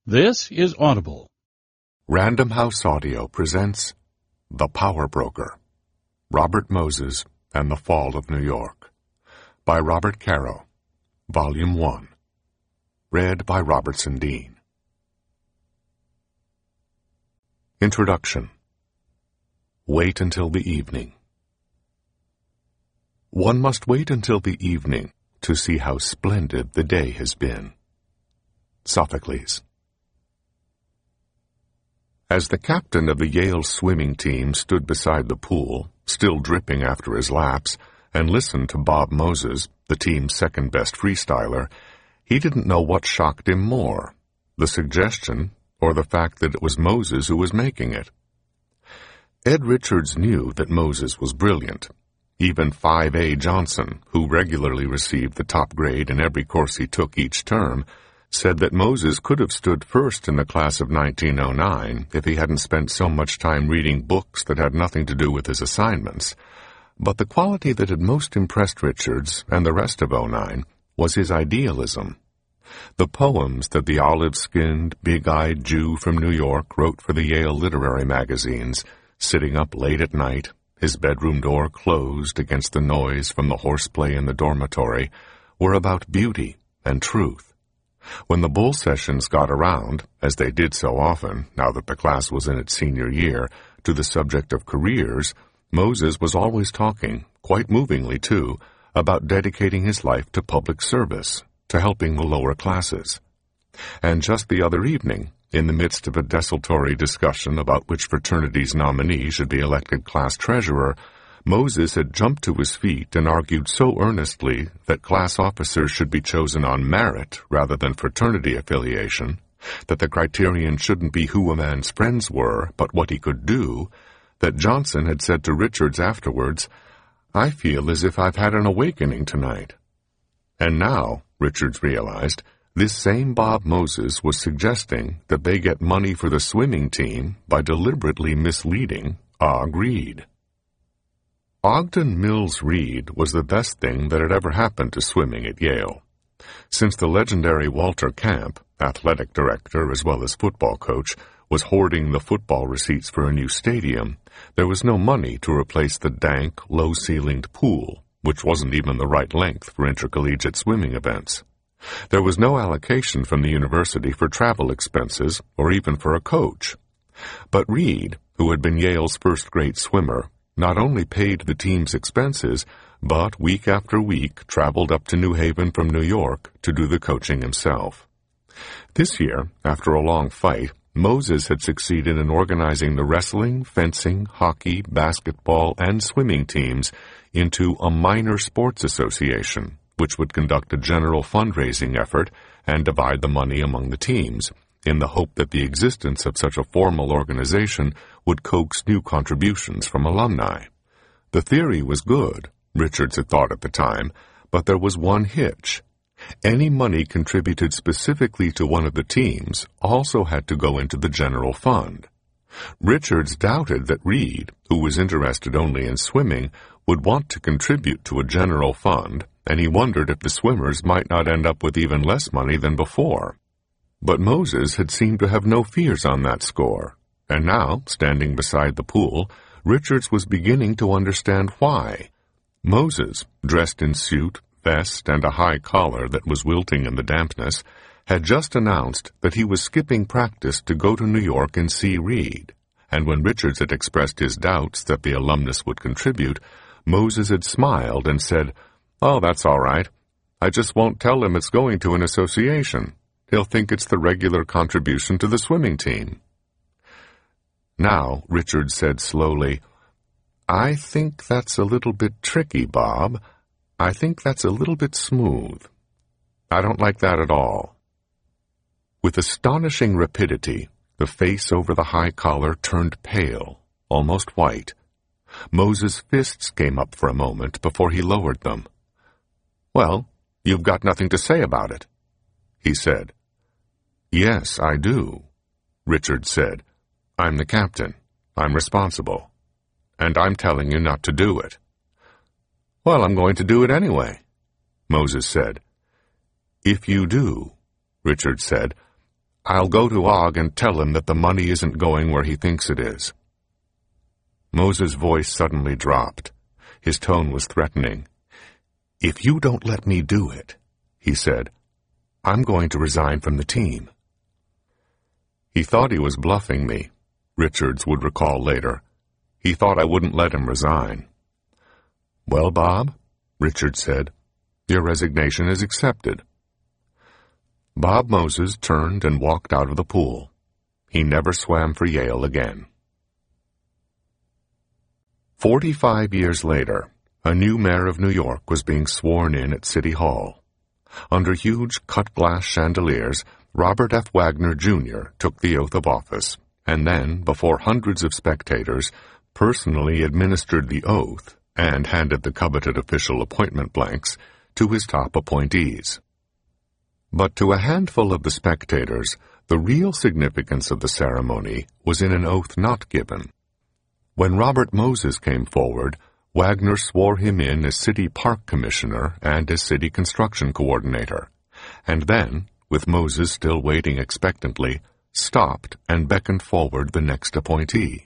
This is Audible. Random House Audio presents The Power Broker, Robert Moses and the Fall of New York, by Robert Caro, Volume 1, read by Robertson Dean. Introduction. Wait until the evening. One must wait until the evening to see how splendid the day has been. Sophocles. As the captain of the Yale swimming team stood beside the pool, still dripping after his laps, and listened to Bob Moses, the team's second-best freestyler, he didn't know what shocked him more, the suggestion or the fact that it was Moses who was making it. Ed Richards knew that Moses was brilliant. Even 5A Johnson, who regularly received the top grade in every course he took each term, said that Moses could have stood first in the class of 1909 if he hadn't spent so much time reading books that had nothing to do with his assignments. But the quality that had most impressed Richards and the rest of '09 was his idealism. The poems that the olive-skinned, big-eyed Jew from New York wrote for the Yale literary magazines, sitting up late at night, his bedroom door closed against the noise from the horseplay in the dormitory, were about beauty and truth. When the bull sessions got around, as they did so often, now that the class was in its senior year, to the subject of careers, Moses was always talking, quite movingly too, about dedicating his life to public service, to helping the lower classes. And just the other evening, in the midst of a desultory discussion about which fraternity's nominee should be elected class treasurer, Moses had jumped to his feet and argued so earnestly that class officers should be chosen on merit rather than fraternity affiliation, that the criterion shouldn't be who a man's friends were, but what he could do, that Johnson had said to Richards afterwards, "I feel as if I've had an awakening tonight." And now, Richards realized, this same Bob Moses was suggesting that they get money for the swimming team by deliberately misleading Og Reed. Ogden Mills Reed was the best thing that had ever happened to swimming at Yale. Since the legendary Walter Camp, athletic director as well as football coach, was hoarding the football receipts for a new stadium, there was no money to replace the dank, low-ceilinged pool, which wasn't even the right length for intercollegiate swimming events. There was no allocation from the university for travel expenses or even for a coach. But Reed, who had been Yale's first-grade swimmer, not only paid the team's expenses, but week after week traveled up to New Haven from New York to do the coaching himself. This year, after a long fight, Moses had succeeded in organizing the wrestling, fencing, hockey, basketball, and swimming teams into a minor sports association, which would conduct a general fundraising effort and divide the money among the teams, in the hope that the existence of such a formal organization would coax new contributions from alumni. The theory was good, Richards had thought at the time, but there was one hitch. Any money contributed specifically to one of the teams also had to go into the general fund. Richards doubted that Reed, who was interested only in swimming, would want to contribute to a general fund, and he wondered if the swimmers might not end up with even less money than before. But Moses had seemed to have no fears on that score, and now, standing beside the pool, Richards was beginning to understand why. Moses, dressed in suit, vest, and a high collar that was wilting in the dampness, had just announced that he was skipping practice to go to New York and see Reed, and when Richards had expressed his doubts that the alumnus would contribute, Moses had smiled and said, "Oh, that's all right. I just won't tell him it's going to an association. He'll think it's the regular contribution to the swimming team." Now, Richards said slowly, "I think that's a little bit tricky, Bob. I think that's a little bit smooth. I don't like that at all." With astonishing rapidity, the face over the high collar turned pale, almost white. Moses' fists came up for a moment before he lowered them. "Well, you've got nothing to say about it," he said. "Yes, I do," Richard said. "I'm the captain. I'm responsible. And I'm telling you not to do it." "Well, I'm going to do it anyway," Moses said. "If you do," Richard said, I'll go to Og and tell him that the money isn't going where he thinks it is." Moses' voice suddenly dropped. His tone was threatening. "If you don't let me do it," he said, "I'm going to resign from the team." He thought he was bluffing me, Richards would recall later. He thought I wouldn't let him resign. "Well, Bob," Richards said, "your resignation is accepted." Bob Moses turned and walked out of the pool. He never swam for Yale again. 45 years later, a new mayor of New York was being sworn in at City Hall. Under huge cut-glass chandeliers, Robert F. Wagner, Jr. took the oath of office, and then, before hundreds of spectators, personally administered the oath and handed the coveted official appointment blanks to his top appointees. But to a handful of the spectators, the real significance of the ceremony was in an oath not given. When Robert Moses came forward, Wagner swore him in as City Park Commissioner and as City Construction Coordinator, and then, with Moses still waiting expectantly, stopped and beckoned forward the next appointee.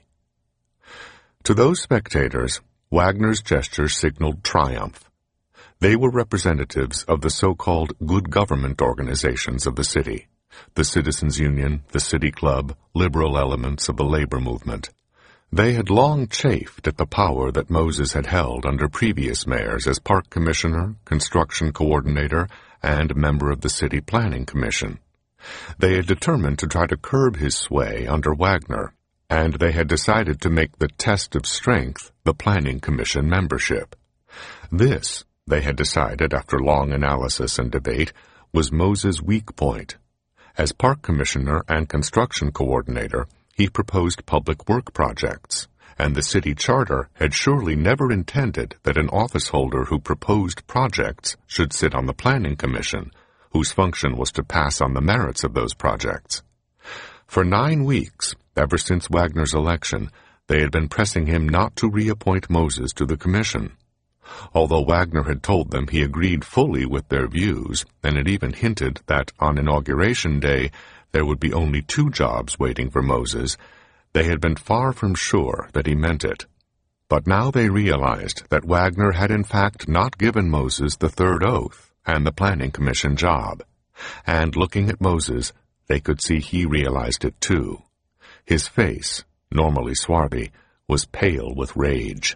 To those spectators, Wagner's gesture signaled triumph. They were representatives of the so-called good government organizations of the city, the Citizens Union, the City Club, liberal elements of the labor movement. They had long chafed at the power that Moses had held under previous mayors as Park Commissioner, Construction Coordinator, and member of the City Planning Commission. They had determined to try to curb his sway under Wagner, and they had decided to make the test of strength the Planning Commission membership. This, they had decided after long analysis and debate, was Moses' weak point. As Park Commissioner and Construction Coordinator, he proposed public work projects, and the city charter had surely never intended that an officeholder who proposed projects should sit on the Planning Commission, whose function was to pass on the merits of those projects. For 9 weeks, ever since Wagner's election, they had been pressing him not to reappoint Moses to the commission. Although Wagner had told them he agreed fully with their views, and had even hinted that on Inauguration Day there would be only 2 jobs waiting for Moses, they had been far from sure that he meant it. But now they realized that Wagner had in fact not given Moses the 3rd oath and the Planning Commission job. And looking at Moses, they could see he realized it too. His face, normally swarthy, was pale with rage.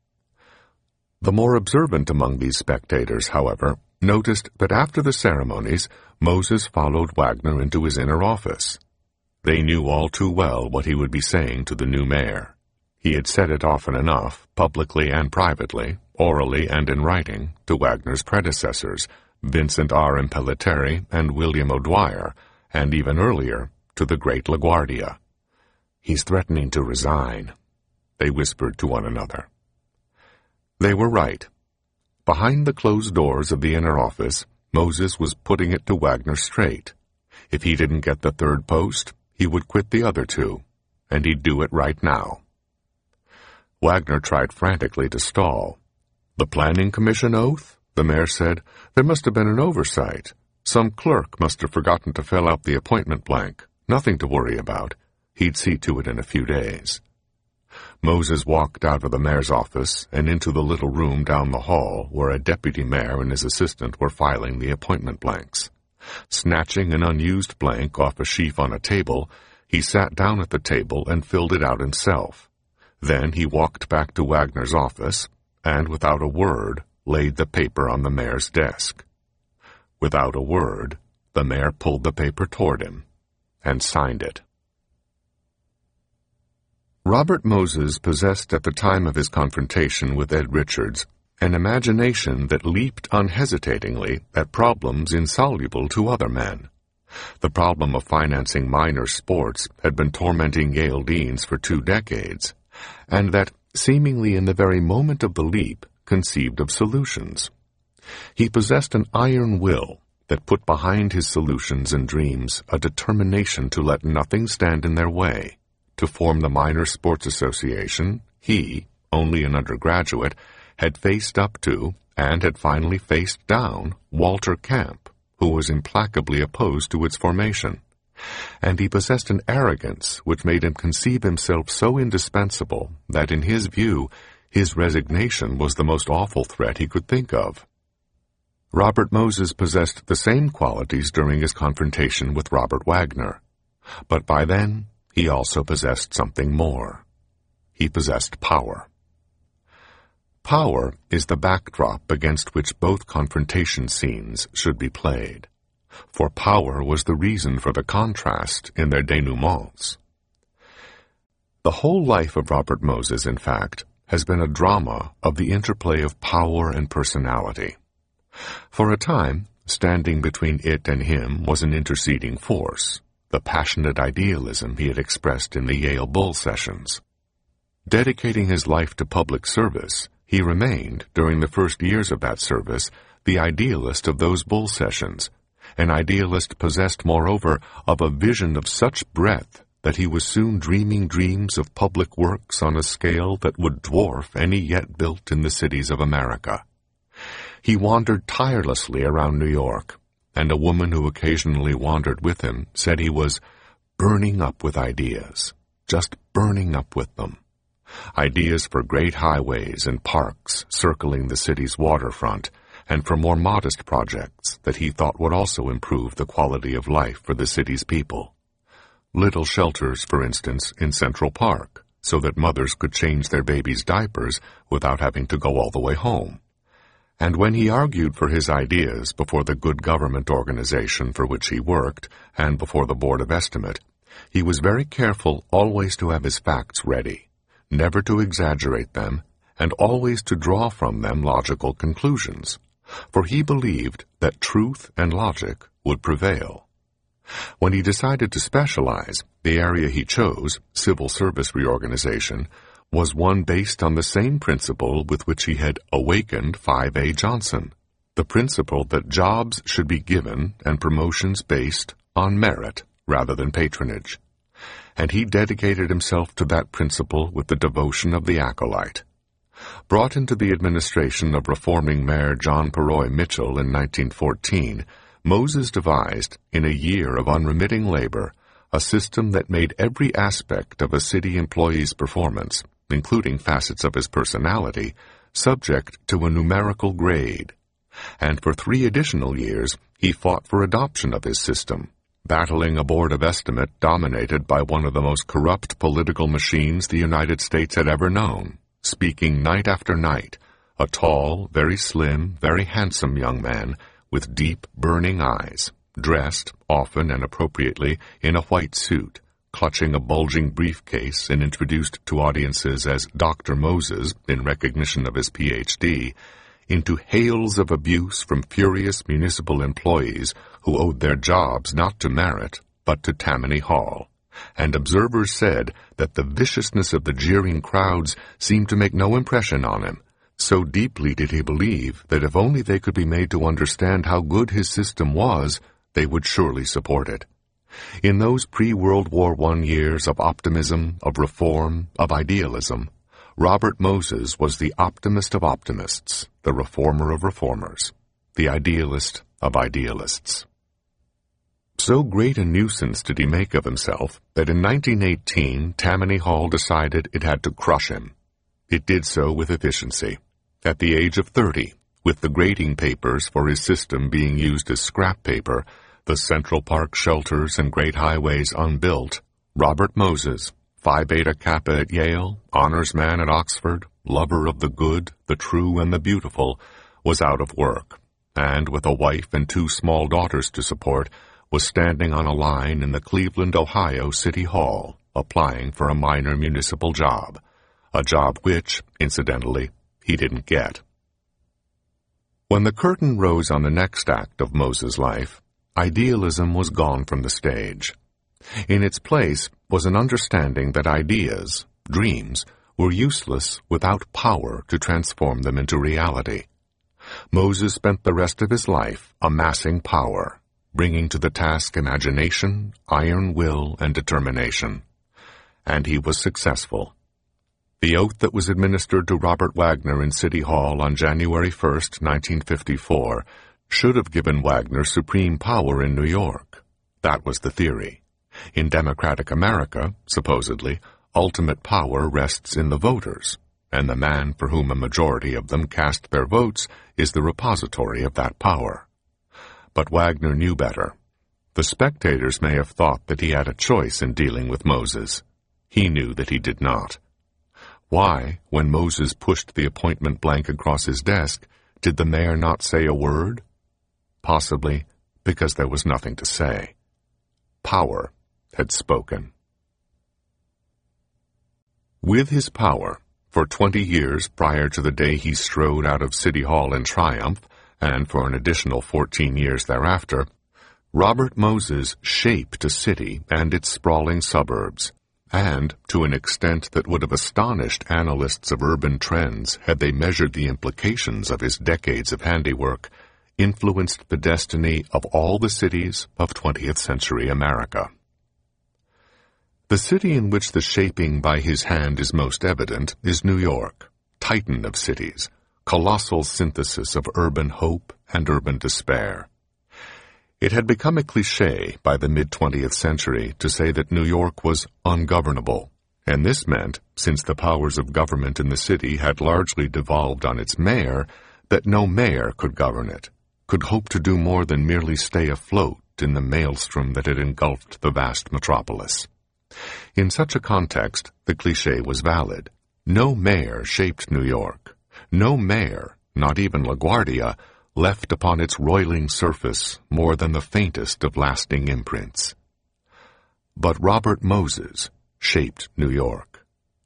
The more observant among these spectators, however, noticed that after the ceremonies, Moses followed Wagner into his inner office. They knew all too well what he would be saying to the new mayor. He had said it often enough, publicly and privately, orally and in writing, to Wagner's predecessors, Vincent R. Impellitteri and William O'Dwyer, and even earlier, to the great LaGuardia. "He's threatening to resign," they whispered to one another. They were right. Behind the closed doors of the inner office, Moses was putting it to Wagner straight. If he didn't get the 3rd post, he would quit the other 2, and he'd do it right now. Wagner tried frantically to stall. "The Planning Commission oath?" the mayor said. "There must have been an oversight. Some clerk must have forgotten to fill out the appointment blank. Nothing to worry about. He'd see to it in a few days." Moses walked out of the mayor's office and into the little room down the hall where a deputy mayor and his assistant were filing the appointment blanks. Snatching an unused blank off a sheaf on a table, he sat down at the table and filled it out himself. Then he walked back to Wagner's office and, without a word, laid the paper on the mayor's desk. Without a word, the mayor pulled the paper toward him and signed it. Robert Moses possessed at the time of his confrontation with Ed Richards an imagination that leaped unhesitatingly at problems insoluble to other men. The problem of financing minor sports had been tormenting Yale deans for 2 decades, and that, seemingly in the very moment of the leap, conceived of solutions. He possessed an iron will that put behind his solutions and dreams a determination to let nothing stand in their way. To form the Minor Sports Association, he, only an undergraduate, had faced up to, and had finally faced down, Walter Camp, who was implacably opposed to its formation. And he possessed an arrogance which made him conceive himself so indispensable that in his view his resignation was the most awful threat he could think of. Robert Moses possessed the same qualities during his confrontation with Robert Wagner, but by then he also possessed something more. He possessed power. Power is the backdrop against which both confrontation scenes should be played, for power was the reason for the contrast in their denouements. The whole life of Robert Moses, in fact, has been a drama of the interplay of power and personality. For a time, standing between it and him was an interceding force, the passionate idealism he had expressed in the Yale Bull Sessions. Dedicating his life to public service, he remained, during the first years of that service, the idealist of those Bull Sessions, an idealist possessed, moreover, of a vision of such breadth that he was soon dreaming dreams of public works on a scale that would dwarf any yet built in the cities of America. He wandered tirelessly around New York, and a woman who occasionally wandered with him said he was burning up with ideas, just burning up with them. Ideas for great highways and parks circling the city's waterfront, and for more modest projects that he thought would also improve the quality of life for the city's people. Little shelters, for instance, in Central Park, so that mothers could change their babies' diapers without having to go all the way home. And when he argued for his ideas before the Good Government organization for which he worked, and before the Board of Estimate, he was very careful always to have his facts ready, never to exaggerate them, and always to draw from them logical conclusions, for he believed that truth and logic would prevail. When he decided to specialize, the area he chose, civil service reorganization, was one based on the same principle with which he had awakened 5A Johnson, the principle that jobs should be given and promotions based on merit rather than patronage. And he dedicated himself to that principle with the devotion of the acolyte. Brought into the administration of reforming Mayor John Peroy Mitchell in 1914, Moses devised, in a year of unremitting labor, a system that made every aspect of a city employee's performance, including facets of his personality, subject to a numerical grade. And for 3 additional years, he fought for adoption of his system, battling a Board of Estimate dominated by one of the most corrupt political machines the United States had ever known, speaking night after night, a tall, very slim, very handsome young man with deep, burning eyes, dressed, often and appropriately, in a white suit, clutching a bulging briefcase and introduced to audiences as Dr. Moses in recognition of his Ph.D., into hails of abuse from furious municipal employees who owed their jobs not to merit, but to Tammany Hall. And observers said that the viciousness of the jeering crowds seemed to make no impression on him. So deeply did he believe that if only they could be made to understand how good his system was, they would surely support it. In those pre-World War I years of optimism, of reform, of idealism, Robert Moses was the optimist of optimists, the reformer of reformers, the idealist of idealists. So great a nuisance did he make of himself that in 1918 Tammany Hall decided it had to crush him. It did so with efficiency. At the age of 30, with the grading papers for his system being used as scrap paper, the Central Park shelters and great highways unbuilt, Robert Moses, Phi Beta Kappa at Yale, honors man at Oxford, lover of the good, the true, and the beautiful, was out of work, and with a wife and 2 small daughters to support, was standing on a line in the Cleveland, Ohio City Hall, applying for a minor municipal job, a job which, incidentally, he didn't get. When the curtain rose on the next act of Moses' life, idealism was gone from the stage. In its place was an understanding that ideas, dreams, were useless without power to transform them into reality. Moses spent the rest of his life amassing power, bringing to the task imagination, iron will, and determination. And he was successful. The oath that was administered to Robert Wagner in City Hall on January 1, 1954, should have given Wagner supreme power in New York. That was the theory. In democratic America, supposedly, ultimate power rests in the voters, and the man for whom a majority of them cast their votes is the repository of that power. But Wagner knew better. The spectators may have thought that he had a choice in dealing with Moses. He knew that he did not. Why, when Moses pushed the appointment blank across his desk, did the mayor not say a word? Possibly because there was nothing to say. Power had spoken. With his power, for 20 years prior to the day he strode out of City Hall in triumph, and for an additional 14 years thereafter, Robert Moses shaped a city and its sprawling suburbs, and, to an extent that would have astonished analysts of urban trends had they measured the implications of his decades of handiwork, influenced the destiny of all the cities of 20th century America. The city in which the shaping by his hand is most evident is New York, titan of cities, colossal synthesis of urban hope and urban despair. It had become a cliché by the mid-20th century to say that New York was ungovernable, and this meant, since the powers of government in the city had largely devolved on its mayor, that no mayor could govern it, could hope to do more than merely stay afloat in the maelstrom that had engulfed the vast metropolis. In such a context, the cliché was valid. No mayor shaped New York. No mayor, not even LaGuardia, left upon its roiling surface more than the faintest of lasting imprints. But Robert Moses shaped New York.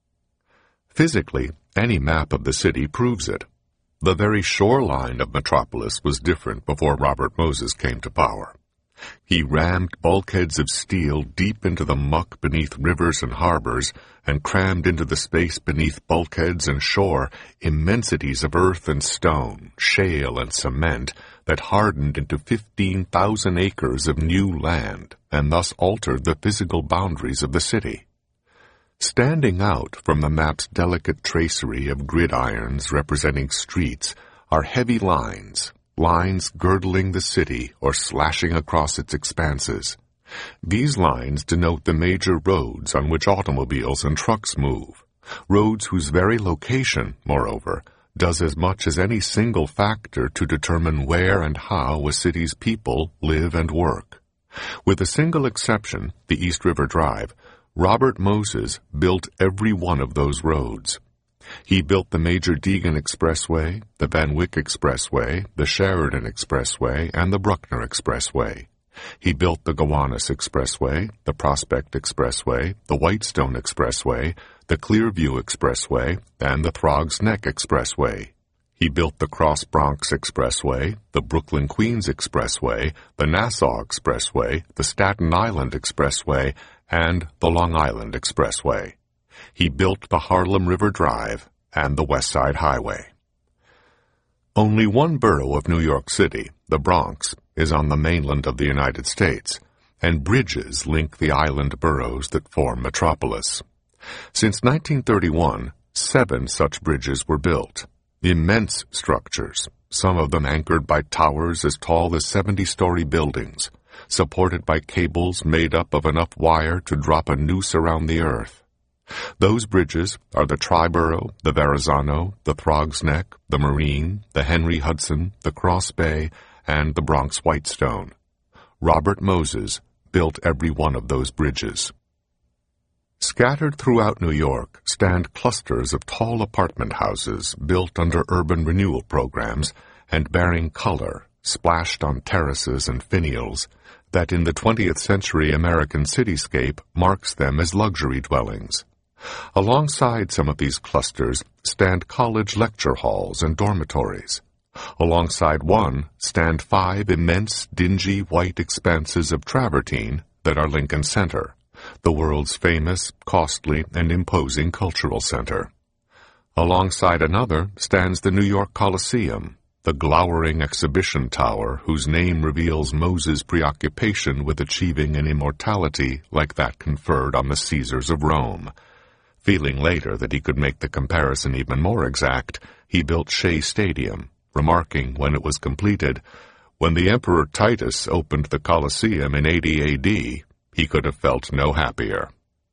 Physically, any map of the city proves it. The very shoreline of Metropolis was different before Robert Moses came to power. He rammed bulkheads of steel deep into the muck beneath rivers and harbors, and crammed into the space beneath bulkheads and shore immensities of earth and stone, shale and cement, that hardened into 15,000 acres of new land, and thus altered the physical boundaries of the city. Standing out from the map's delicate tracery of gridirons representing streets are heavy lines girdling the city or slashing across its expanses. These lines denote the major roads on which automobiles and trucks move, roads whose very location, moreover, does as much as any single factor to determine where and how a city's people live and work. With a single exception, the East River Drive, Robert Moses built every one of those roads. He built the major Deegan Expressway, the Van Wyck Expressway, the Sheridan Expressway, and the Bruckner Expressway. He built the Gowanus Expressway, the Prospect Expressway, the Whitestone Expressway, the Clearview Expressway, and the Throgs Neck Expressway. He built the Cross Bronx Expressway, the Brooklyn-Queens Expressway, the Nassau Expressway, the Staten Island Expressway, and the Long Island Expressway. He built the Harlem River Drive and the West Side Highway. Only one borough of New York City, the Bronx, is on the mainland of the United States, and bridges link the island boroughs that form Metropolis. Since 1931, 7 such bridges were built, immense structures, some of them anchored by towers as tall as 70-story buildings, supported by cables made up of enough wire to drop a noose around the earth. Those bridges are the Triborough, the Verrazano, the Throgs Neck, the Marine, the Henry Hudson, the Cross Bay, and the Bronx Whitestone. Robert Moses built every one of those bridges. Scattered throughout New York stand clusters of tall apartment houses built under urban renewal programs and bearing color, splashed on terraces and finials, that in the 20th century American cityscape marks them as luxury dwellings. Alongside some of these clusters stand college lecture halls and dormitories. Alongside one stand 5 immense, dingy, white expanses of travertine that are Lincoln Center, the world's famous, costly, and imposing cultural center. Alongside another stands the New York Coliseum, the glowering exhibition tower whose name reveals Moses' preoccupation with achieving an immortality like that conferred on the Caesars of Rome. Feeling later that he could make the comparison even more exact, he built Shea Stadium, remarking when it was completed, "When the Emperor Titus opened the Colosseum in 80 A.D., he could have felt no happier.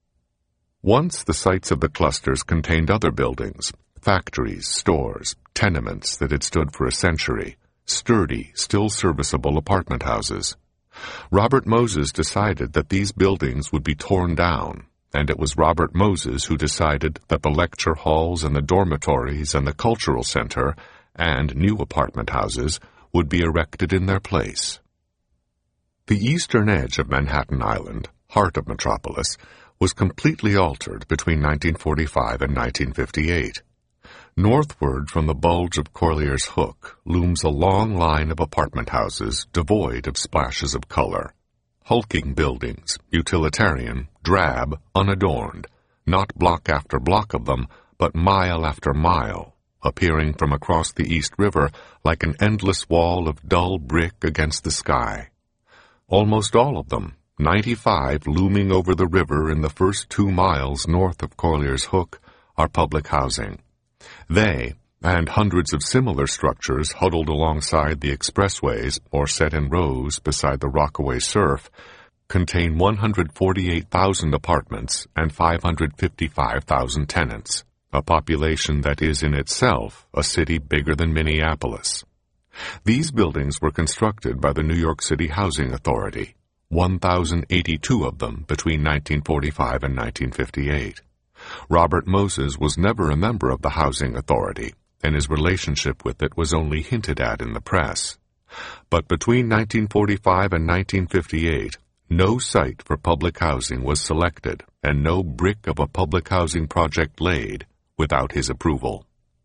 Once the sites of the clusters contained other buildings, factories, stores, tenements that had stood for a century, sturdy, still serviceable apartment houses. Robert Moses decided that these buildings would be torn down, and it was Robert Moses who decided that the lecture halls and the dormitories and the cultural center and new apartment houses would be erected in their place. The eastern edge of Manhattan Island, heart of Metropolis, was completely altered between 1945 and 1958. Northward from the bulge of Corlear's Hook looms a long line of apartment houses devoid of splashes of color. Hulking buildings, utilitarian, drab, unadorned, not block after block of them, but mile after mile, appearing from across the East River like an endless wall of dull brick against the sky. Almost all of them, 95 looming over the river in the first 2 miles north of Corlear's Hook, are public housing. They, and hundreds of similar structures huddled alongside the expressways or set in rows beside the Rockaway Surf, contain 148,000 apartments and 555,000 tenants, a population that is in itself a city bigger than Minneapolis. These buildings were constructed by the New York City Housing Authority, 1,082 of them between 1945 and 1958. Robert Moses was never a member of the Housing Authority, and his relationship with it was only hinted at in the press. But between 1945 and 1958, no site for public housing was selected, and no brick of a public housing project laid without his approval.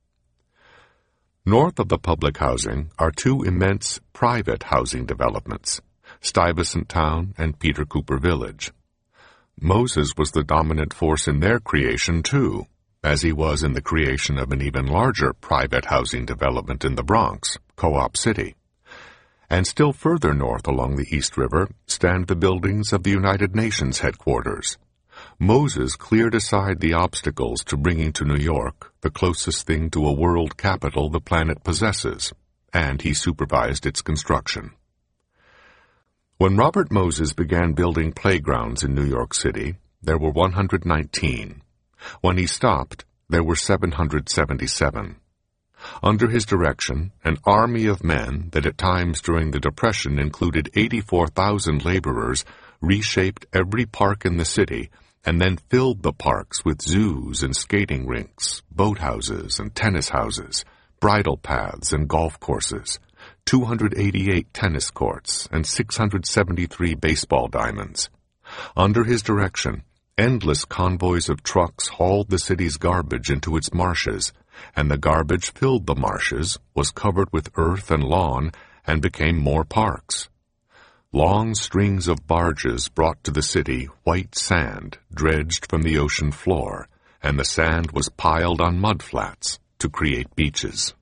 North of the public housing are 2 immense private housing developments, Stuyvesant Town and Peter Cooper Village. Moses was the dominant force in their creation, too, as he was in the creation of an even larger private housing development in the Bronx, Co-op City. And still further north along the East River stand the buildings of the United Nations headquarters. Moses cleared aside the obstacles to bringing to New York the closest thing to a world capital the planet possesses, and he supervised its construction. When Robert Moses began building playgrounds in New York City, there were 119. When he stopped, there were 777. Under his direction, an army of men that at times during the Depression included 84,000 laborers reshaped every park in the city and then filled the parks with zoos and skating rinks, boathouses and tennis houses, bridle paths and golf courses, 288 tennis courts, and 673 baseball diamonds. Under his direction, endless convoys of trucks hauled the city's garbage into its marshes, and the garbage filled the marshes, was covered with earth and lawn, and became more parks. Long strings of barges brought to the city white sand dredged from the ocean floor, and the sand was piled on mud flats to create beaches.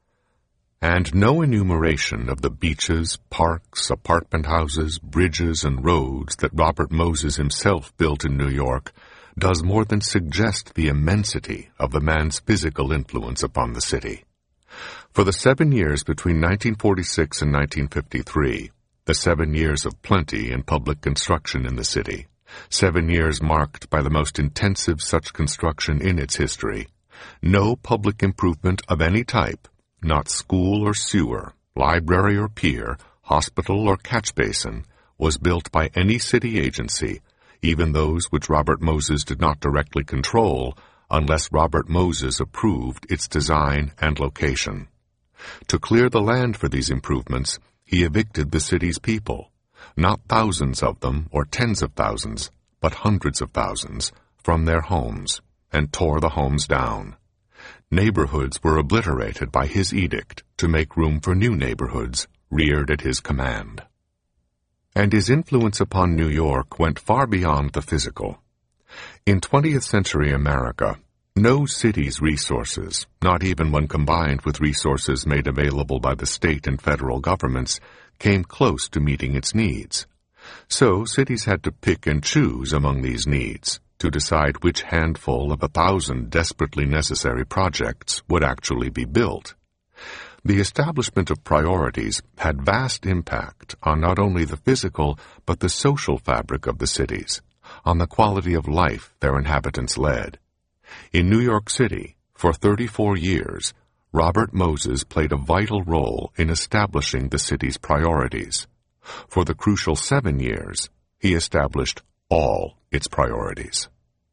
And no enumeration of the beaches, parks, apartment houses, bridges, and roads that Robert Moses himself built in New York does more than suggest the immensity of the man's physical influence upon the city. For the 7 years between 1946 and 1953, the 7 years of plenty and public construction in the city, 7 years marked by the most intensive such construction in its history, no public improvement of any type, not school or sewer, library or pier, hospital or catch basin, was built by any city agency, even those which Robert Moses did not directly control, unless Robert Moses approved its design and location. To clear the land for these improvements, he evicted the city's people, not thousands of them or tens of thousands, but hundreds of thousands, from their homes, and tore the homes down. Neighborhoods were obliterated by his edict to make room for new neighborhoods reared at his command. And his influence upon New York went far beyond the physical. In 20th century America, no city's resources, not even when combined with resources made available by the state and federal governments, came close to meeting its needs. So cities had to pick and choose among these needs to decide which handful of 1,000 desperately necessary projects would actually be built. The establishment of priorities had vast impact on not only the physical but the social fabric of the cities, on the quality of life their inhabitants led. In New York City, for 34 years, Robert Moses played a vital role in establishing the city's priorities. For the crucial 7 years, he established all its priorities.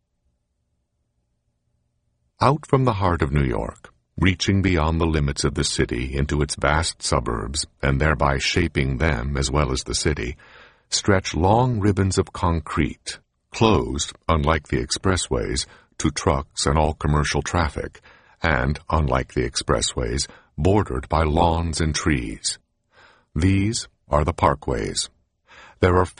Out from the heart of New York, reaching beyond the limits of the city into its vast suburbs, and thereby shaping them as well as the city, stretch long ribbons of concrete, closed, unlike the expressways, to trucks and all commercial traffic, and, unlike the expressways, bordered by lawns and trees. These are the parkways. There are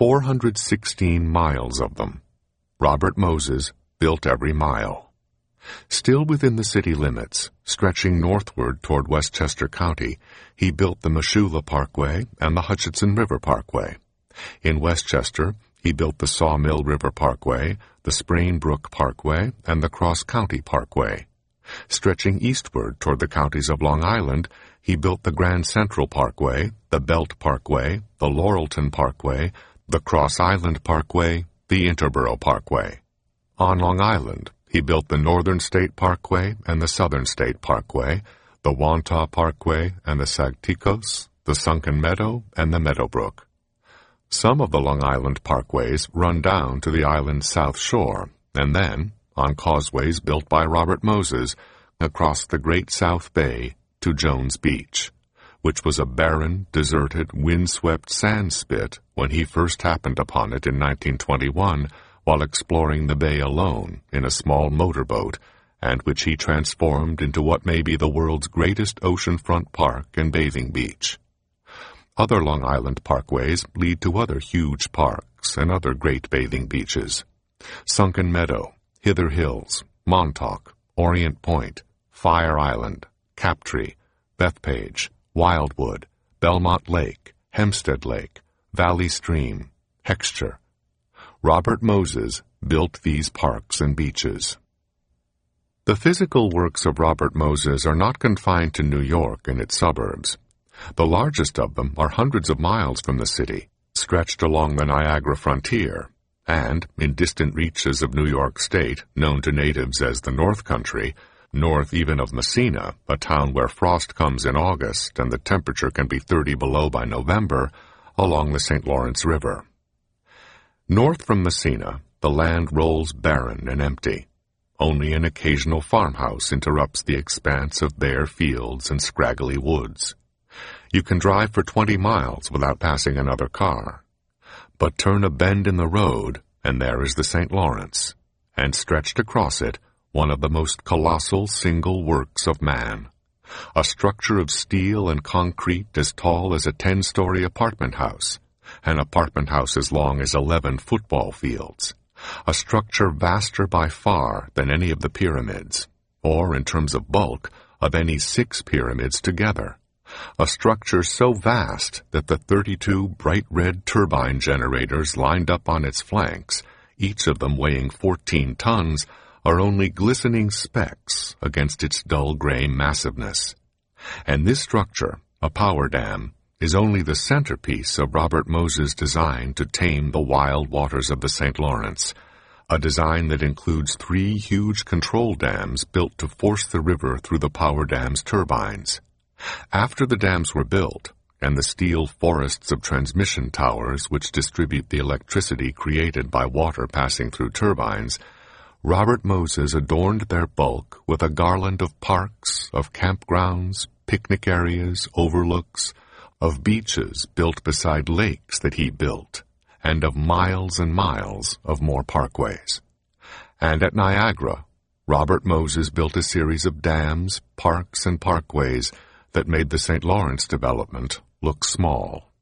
416 miles of them. Robert Moses built every mile. Still within the city limits, stretching northward toward Westchester County, he built the Meshulah Parkway and the Hutchinson River Parkway. In Westchester, he built the Sawmill River Parkway, the Sprain Brook Parkway, and the Cross County Parkway. Stretching eastward toward the counties of Long Island, he built the Grand Central Parkway, the Belt Parkway, the Laurelton Parkway, the Cross Island Parkway, the Interborough Parkway. On Long Island, he built the Northern State Parkway and the Southern State Parkway, the Wantagh Parkway and the Sagtikos, the Sunken Meadow and the Meadowbrook. Some of the Long Island parkways run down to the island's south shore, and then, on causeways built by Robert Moses, across the Great South Bay to Jones Beach, which was a barren, deserted, windswept sand spit when he first happened upon it in 1921, while exploring the bay alone in a small motorboat, and which he transformed into what may be the world's greatest oceanfront park and bathing beach. Other Long Island parkways lead to other huge parks and other great bathing beaches. Sunken Meadow, Hither Hills, Montauk, Orient Point, Fire Island, Captree, Bethpage, Wildwood, Belmont Lake, Hempstead Lake, Valley Stream, Hexture. Robert Moses built these parks and beaches. The physical works of Robert Moses are not confined to New York and its suburbs. The largest of them are hundreds of miles from the city, stretched along the Niagara frontier, and, in distant reaches of New York State, known to natives as the North Country, north even of Messina, a town where frost comes in August and the temperature can be 30 below by November, along the St. Lawrence River. North from Messina, the land rolls barren and empty. Only an occasional farmhouse interrupts the expanse of bare fields and scraggly woods. You can drive for 20 miles without passing another car. But turn a bend in the road, and there is the St. Lawrence, and stretched across it, one of the most colossal single works of man. A structure of steel and concrete as tall as a 10-story apartment house, an apartment house as long as 11 football fields, a structure vaster by far than any of the pyramids, or, in terms of bulk, of any 6 pyramids together. A structure so vast that the 32 bright red turbine generators lined up on its flanks, each of them weighing 14 tons, are only glistening specks against its dull gray massiveness. And this structure, a power dam, is only the centerpiece of Robert Moses' design to tame the wild waters of the St. Lawrence, a design that includes 3 huge control dams built to force the river through the power dam's turbines. After the dams were built, and the steel forests of transmission towers which distribute the electricity created by water passing through turbines, Robert Moses adorned their bulk with a garland of parks, of campgrounds, picnic areas, overlooks, of beaches built beside lakes that he built, and of miles and miles of more parkways. And at Niagara, Robert Moses built a series of dams, parks, and parkways that made the St. Lawrence development look small.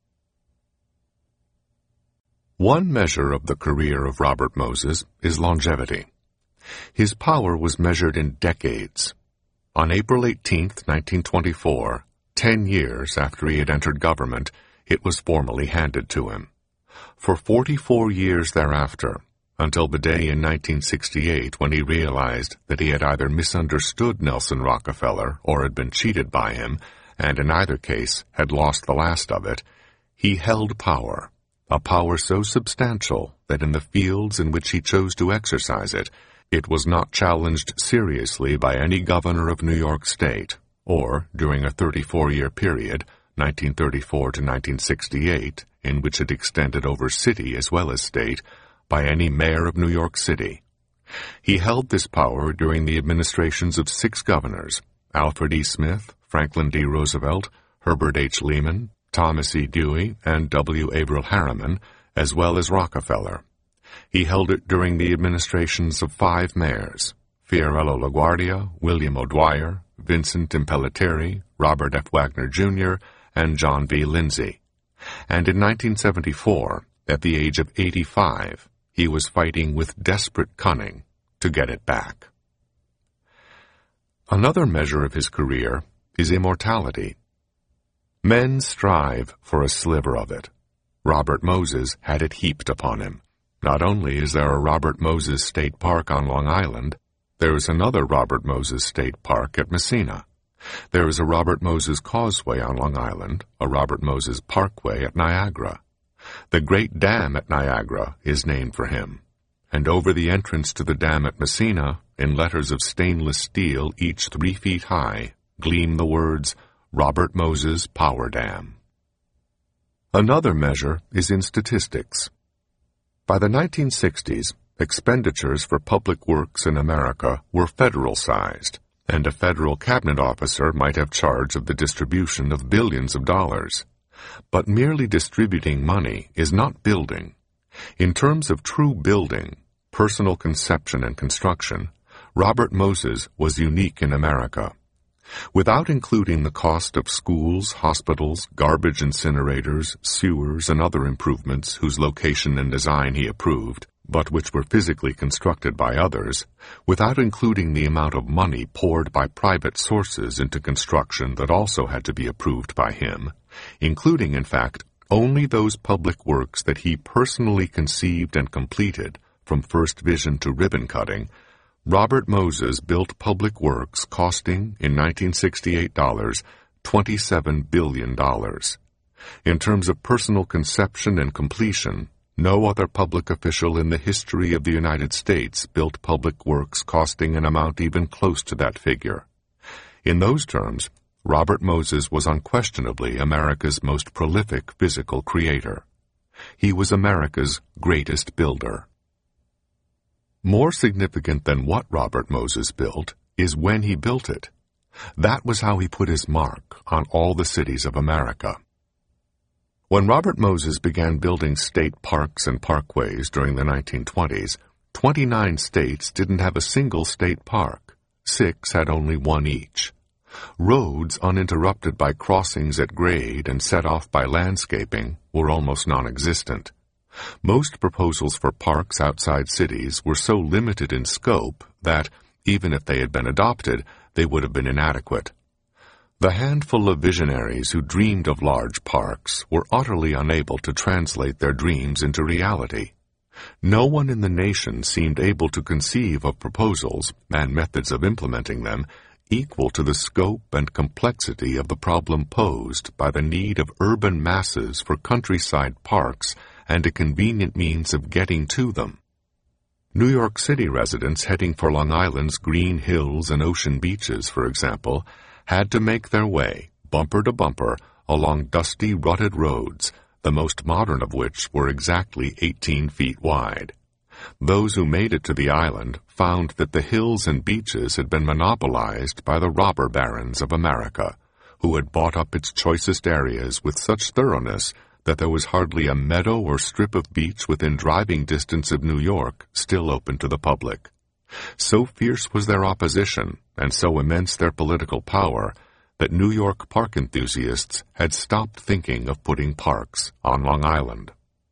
One measure of the career of Robert Moses is longevity. His power was measured in decades. On April 18, 1924, 10 years after he had entered government, it was formally handed to him. For 44 years thereafter, until the day in 1968 when he realized that he had either misunderstood Nelson Rockefeller or had been cheated by him, and in either case had lost the last of it, he held power, a power so substantial that in the fields in which he chose to exercise it, it was not challenged seriously by any governor of New York State, or, during a 34-year period, 1934 to 1968, in which it extended over city as well as state, by any mayor of New York City. He held this power during the administrations of 6 governors, Alfred E. Smith, Franklin D. Roosevelt, Herbert H. Lehman, Thomas E. Dewey, and W. Averell Harriman, as well as Rockefeller. He held it during the administrations of 5 mayors, Fiorello LaGuardia, William O'Dwyer, Vincent Impellitteri, Robert F. Wagner, Jr., and John V. Lindsay. And in 1974, at the age of 85, he was fighting with desperate cunning to get it back. Another measure of his career is immortality. Men strive for a sliver of it. Robert Moses had it heaped upon him. Not only is there a Robert Moses State Park on Long Island, there is another Robert Moses State Park at Messina. There is a Robert Moses Causeway on Long Island, a Robert Moses Parkway at Niagara. The great dam at Niagara is named for him, and over the entrance to the dam at Messina, in letters of stainless steel each 3 feet high, gleam the words, Robert Moses Power Dam. Another measure is in statistics. By the 1960s, expenditures for public works in America were federal-sized, and a federal cabinet officer might have charge of the distribution of billions of dollars. But merely distributing money is not building. In terms of true building, personal conception and construction, Robert Moses was unique in America. Without including the cost of schools, hospitals, garbage incinerators, sewers, and other improvements whose location and design he approved, but which were physically constructed by others, without including the amount of money poured by private sources into construction that also had to be approved by him, including, in fact, only those public works that he personally conceived and completed, from first vision to ribbon cutting, Robert Moses built public works costing, in 1968 dollars, $27 billion. In terms of personal conception and completion, no other public official in the history of the United States built public works costing an amount even close to that figure. In those terms, Robert Moses was unquestionably America's most prolific physical creator. He was America's greatest builder. More significant than what Robert Moses built is when he built it. That was how he put his mark on all the cities of America. When Robert Moses began building state parks and parkways during the 1920s, 29 states didn't have a single state park. 6 had only 1 each. Roads uninterrupted by crossings at grade and set off by landscaping were almost non-existent. Most proposals for parks outside cities were so limited in scope that, even if they had been adopted, they would have been inadequate. The handful of visionaries who dreamed of large parks were utterly unable to translate their dreams into reality. No one in the nation seemed able to conceive of proposals and methods of implementing them equal to the scope and complexity of the problem posed by the need of urban masses for countryside parks and a convenient means of getting to them. New York City residents heading for Long Island's green hills and ocean beaches, for example, had to make their way, bumper to bumper, along dusty, rutted roads, the most modern of which were exactly 18 feet wide. Those who made it to the island found that the hills and beaches had been monopolized by the robber barons of America, who had bought up its choicest areas with such thoroughness that there was hardly a meadow or strip of beach within driving distance of New York still open to the public. So fierce was their opposition, and so immense their political power, that New York park enthusiasts had stopped thinking of putting parks on Long Island.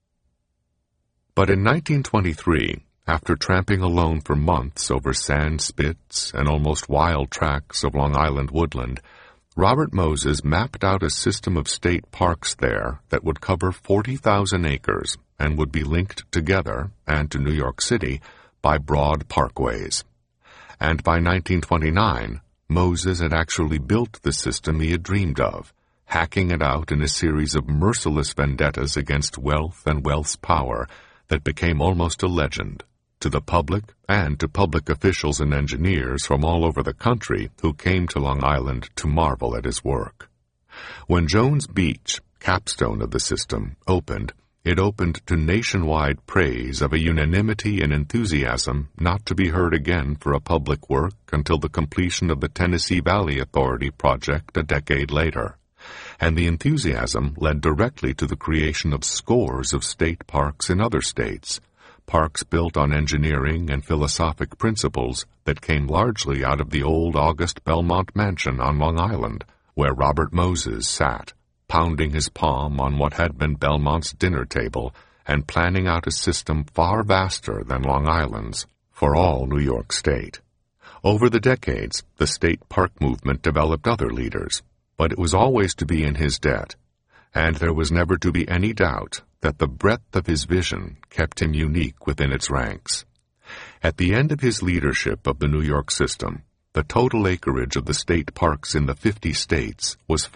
But in 1923, after tramping alone for months over sand spits and almost wild tracts of Long Island woodland, Robert Moses mapped out a system of state parks there that would cover 40,000 acres and would be linked together, and to New York City, by broad parkways. And by 1929, Moses had actually built the system he had dreamed of, hacking it out in a series of merciless vendettas against wealth and wealth's power that became almost a legend to the public and to public officials and engineers from all over the country who came to Long Island to marvel at his work. When Jones Beach, capstone of the system, opened, it opened to nationwide praise of a unanimity and enthusiasm not to be heard again for a public work until the completion of the Tennessee Valley Authority project a decade later. And the enthusiasm led directly to the creation of scores of state parks in other states, parks built on engineering and philosophic principles that came largely out of the old August Belmont mansion on Long Island, where Robert Moses sat, pounding his palm on what had been Belmont's dinner table and planning out a system far vaster than Long Island's for all New York State. Over the decades, the state park movement developed other leaders, but it was always to be in his debt, and there was never to be any doubt that the breadth of his vision kept him unique within its ranks. At the end of his leadership of the New York system, the total acreage of the state parks in the 50 states was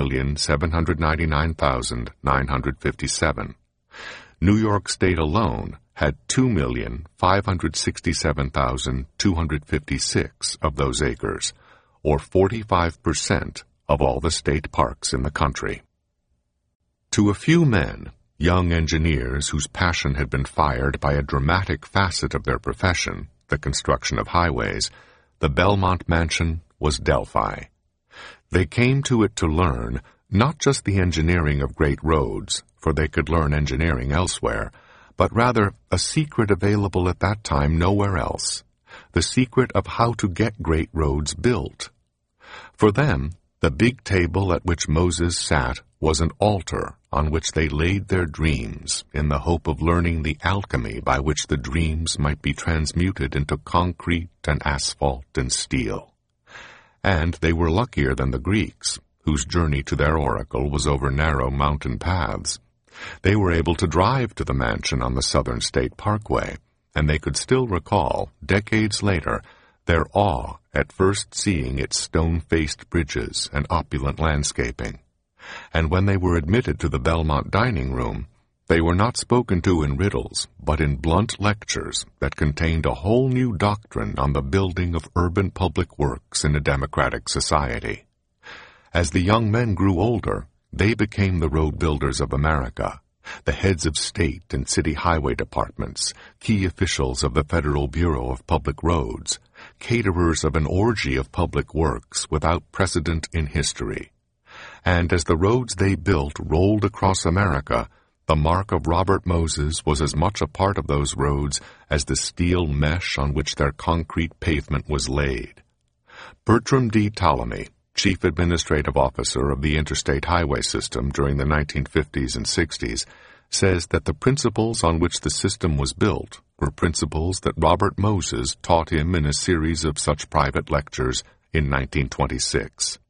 5,799,957. New York State alone had 2,567,256 of those acres, or 45% of all the state parks in the country. To a few men, young engineers whose passion had been fired by a dramatic facet of their profession, the construction of highways, the Belmont Mansion was Delphi. They came to it to learn not just the engineering of great roads, for they could learn engineering elsewhere, but rather a secret available at that time nowhere else, the secret of how to get great roads built. For them, the big table at which Moses sat was an altar on which they laid their dreams in the hope of learning the alchemy by which the dreams might be transmuted into concrete and asphalt and steel. And they were luckier than the Greeks, whose journey to their oracle was over narrow mountain paths. They were able to drive to the mansion on the Southern State Parkway, and they could still recall, decades later, their awe at first seeing its stone-faced bridges and opulent landscaping. And when they were admitted to the Belmont dining room, they were not spoken to in riddles, but in blunt lectures that contained a whole new doctrine on the building of urban public works in a democratic society. As the young men grew older, they became the road builders of America, the heads of state and city highway departments, key officials of the Federal Bureau of Public Roads, caterers of an orgy of public works without precedent in history. And as the roads they built rolled across America, the mark of Robert Moses was as much a part of those roads as the steel mesh on which their concrete pavement was laid. Bertram D. Ptolemy, Chief Administrative Officer of the Interstate Highway System during the 1950s and 60s, says that the principles on which the system was built were principles that Robert Moses taught him in a series of such private lectures in 1926.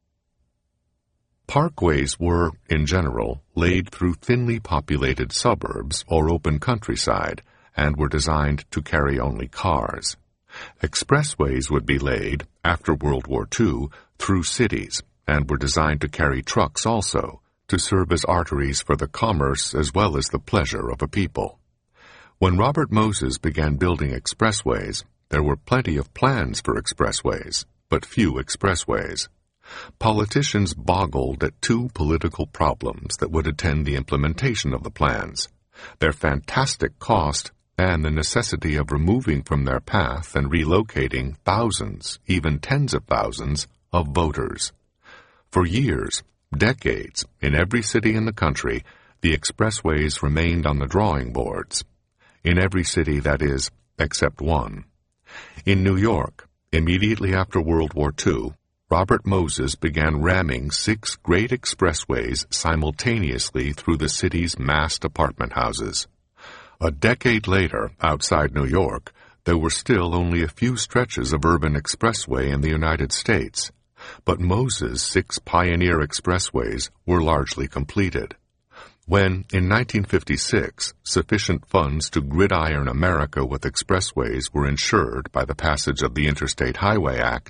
Parkways were, in general, laid through thinly populated suburbs or open countryside and were designed to carry only cars. Expressways would be laid, after World War II, through cities and were designed to carry trucks also, to serve as arteries for the commerce as well as the pleasure of a people. When Robert Moses began building expressways, there were plenty of plans for expressways, but few expressways. Politicians boggled at two political problems that would attend the implementation of the plans: their fantastic cost and the necessity of removing from their path and relocating thousands, even tens of thousands, of voters. For years, decades, in every city in the country, the expressways remained on the drawing boards. In every city, that is, except one. In New York, immediately after World War II, Robert Moses began ramming 6 great expressways simultaneously through the city's massed apartment houses. A decade later, outside New York, there were still only a few stretches of urban expressway in the United States, but Moses' 6 pioneer expressways were largely completed. When, in 1956, sufficient funds to gridiron America with expressways were ensured by the passage of the Interstate Highway Act,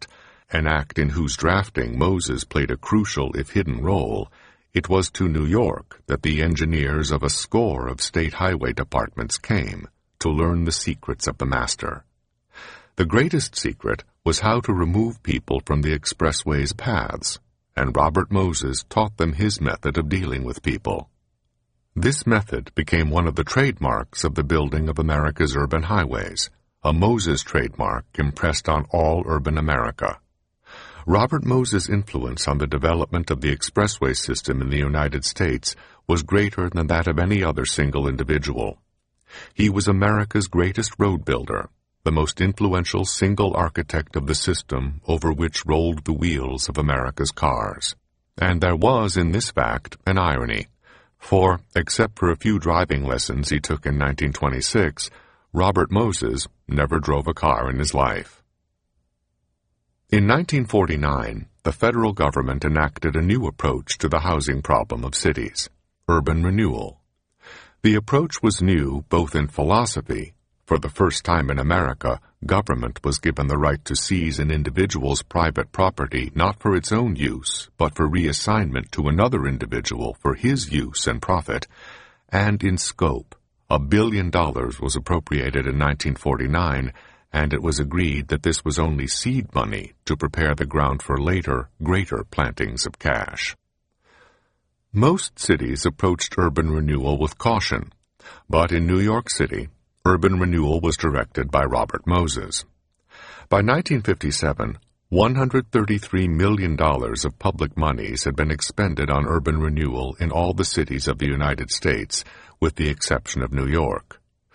an act in whose drafting Moses played a crucial if hidden role, it was to New York that the engineers of a score of state highway departments came to learn the secrets of the master. The greatest secret was how to remove people from the expressway's paths, and Robert Moses taught them his method of dealing with people. This method became one of the trademarks of the building of America's urban highways, a Moses trademark impressed on all urban America. Robert Moses' influence on the development of the expressway system in the United States was greater than that of any other single individual. He was America's greatest road builder, the most influential single architect of the system over which rolled the wheels of America's cars. And there was in this fact an irony, for, except for a few driving lessons he took in 1926, Robert Moses never drove a car in his life. In 1949, the federal government enacted a new approach to the housing problem of cities, urban renewal. The approach was new both in philosophy. For the first time in America, government was given the right to seize an individual's private property not for its own use, but for reassignment to another individual for his use and profit, and in scope. $1 billion was appropriated in 1949, and it was agreed that this was only seed money to prepare the ground for later, greater plantings of cash. Most cities approached urban renewal with caution, but in New York City, urban renewal was directed by Robert Moses. By 1957, $133 million of public monies had been expended on urban renewal in all the cities of the United States, with the exception of New York.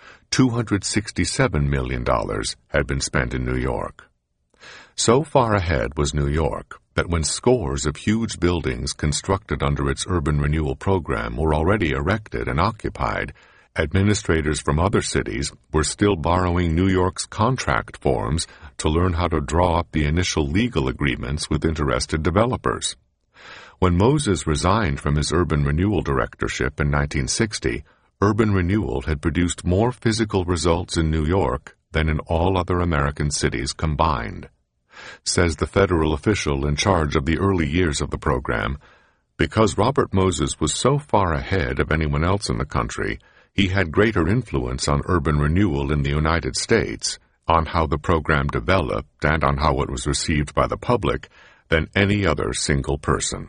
$267 million had been spent in New York. So far ahead was New York that when scores of huge buildings constructed under its urban renewal program were already erected and occupied, administrators from other cities were still borrowing New York's contract forms to learn how to draw up the initial legal agreements with interested developers. When Moses resigned from his urban renewal directorship in 1960, urban renewal had produced more physical results in New York than in all other American cities combined. Says the federal official in charge of the early years of the program, because Robert Moses was so far ahead of anyone else in the country, he had greater influence on urban renewal in the United States, on how the program developed and on how it was received by the public, than any other single person.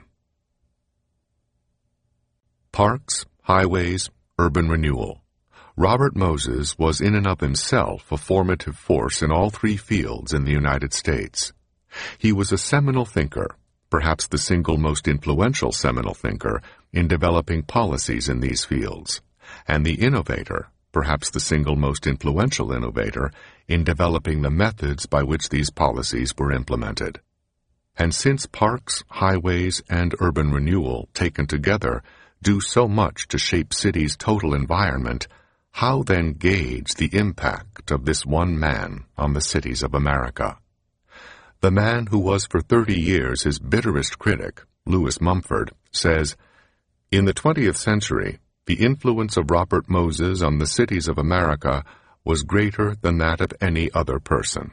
Parks, highways, urban renewal. Robert Moses was in and of himself a formative force in all three fields in the United States. He was a seminal thinker, perhaps the single most influential seminal thinker, in developing policies in these fields, and the innovator, perhaps the single most influential innovator, in developing the methods by which these policies were implemented. And since parks, highways, and urban renewal, taken together, do so much to shape cities' total environment, how then gauge the impact of this one man on the cities of America? The man who was for 30 years his bitterest critic, Lewis Mumford, says, "In the 20th century, the influence of Robert Moses on the cities of America was greater than that of any other person."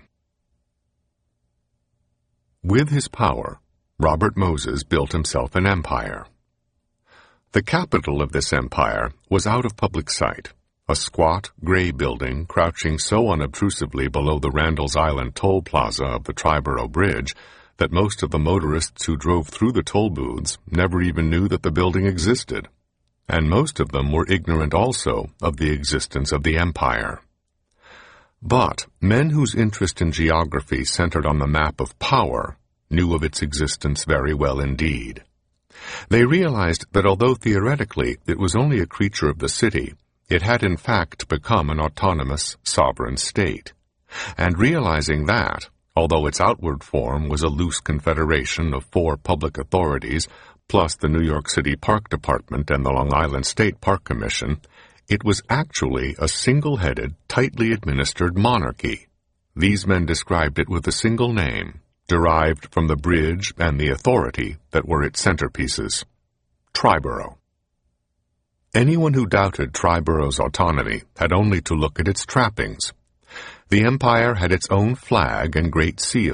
With his power, Robert Moses built himself an empire. The capital of this empire was out of public sight, a squat, gray building crouching so unobtrusively below the Randall's Island toll plaza of the Triborough Bridge that most of the motorists who drove through the toll booths never even knew that the building existed, and most of them were ignorant also of the existence of the empire. But men whose interest in geography centered on the map of power knew of its existence very well indeed. They realized that although theoretically it was only a creature of the city, it had in fact become an autonomous, sovereign state. And realizing that, although its outward form was a loose confederation of 4 public authorities, plus the New York City Park Department and the Long Island State Park Commission, it was actually a single-headed, tightly administered monarchy. These men described it with a single name, derived from the bridge and the authority that were its centerpieces: Triborough. Anyone who doubted Triborough's autonomy had only to look at its trappings. The empire had its own flag and great seal,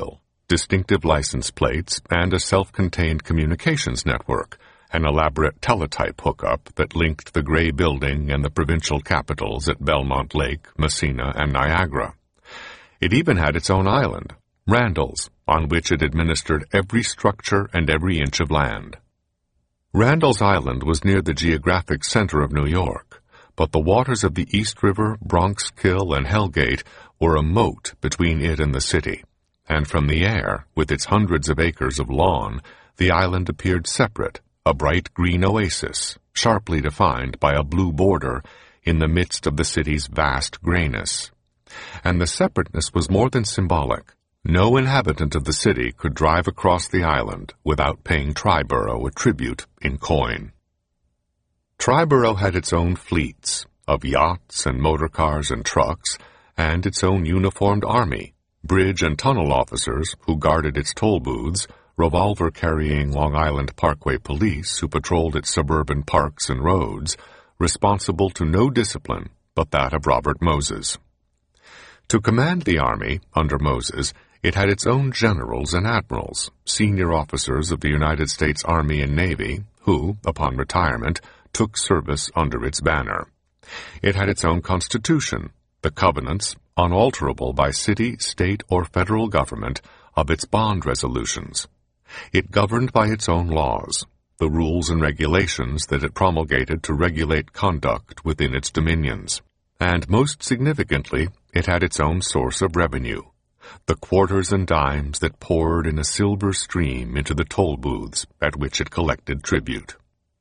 distinctive license plates, and a self-contained communications network, an elaborate teletype hookup that linked the gray building and the provincial capitals at Belmont Lake, Messina, and Niagara. It even had its own island, Randall's, on which it administered every structure and every inch of land. Randall's Island was near the geographic center of New York, but the waters of the East River, Bronx Kill, and Hellgate were a moat between it and the city, and from the air, with its hundreds of acres of lawn, the island appeared separate, a bright green oasis, sharply defined by a blue border in the midst of the city's vast grayness. And the separateness was more than symbolic. No inhabitant of the city could drive across the island without paying Triborough a tribute in coin. Triborough had its own fleets of yachts and motor cars and trucks, and its own uniformed army, bridge and tunnel officers who guarded its toll booths, revolver-carrying Long Island Parkway police who patrolled its suburban parks and roads, responsible to no discipline but that of Robert Moses. To command the army, under Moses, it had its own generals and admirals, senior officers of the United States Army and Navy, who, upon retirement, took service under its banner. It had its own constitution, the covenants, unalterable by city, state, or federal government, of its bond resolutions. It governed by its own laws, the rules and regulations that it promulgated to regulate conduct within its dominions. And most significantly, it had its own source of revenue, the quarters and dimes that poured in a silver stream into the toll booths at which it collected tribute.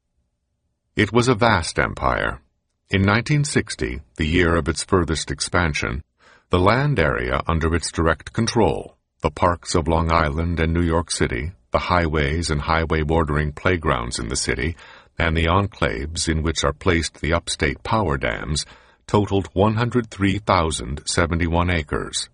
It was a vast empire. In 1960, the year of its furthest expansion, the land area under its direct control, the parks of Long Island and New York City, the highways and highway-bordering playgrounds in the city, and the enclaves in which are placed the upstate power dams, totaled 103,071 acres,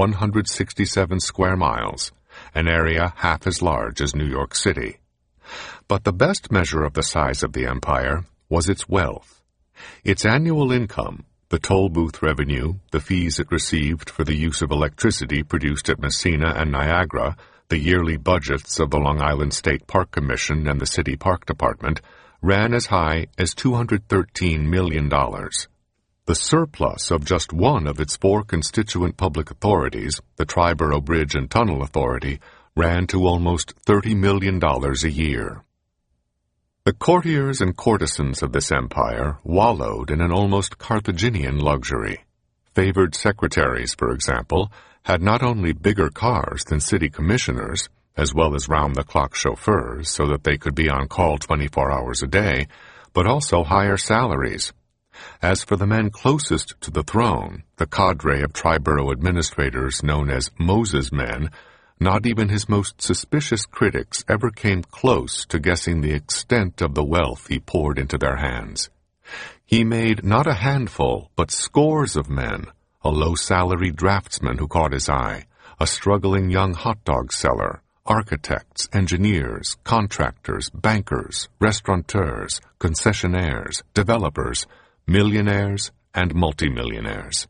167 square miles, an area half as large as New York City. But the best measure of the size of the empire was its wealth. Its annual income, the toll booth revenue, the fees it received for the use of electricity produced at Messina and Niagara, the yearly budgets of the Long Island State Park Commission and the City Park Department, ran as high as $213 million. The surplus of just one of its four constituent public authorities, the Triborough Bridge and Tunnel Authority, ran to almost $30 million a year. The courtiers and courtesans of this empire wallowed in an almost Carthaginian luxury. Favored secretaries, for example, had not only bigger cars than city commissioners, as well as round-the-clock chauffeurs so that they could be on call 24 hours a day, but also higher salaries. As for the men closest to the throne, the cadre of Triborough administrators known as Moses men, not even his most suspicious critics ever came close to guessing the extent of the wealth he poured into their hands. He made not a handful, but scores of men, a low-salaried draftsman who caught his eye, a struggling young hot-dog seller, architects, engineers, contractors, bankers, restaurateurs, concessionaires, developers, millionaires, and multimillionaires.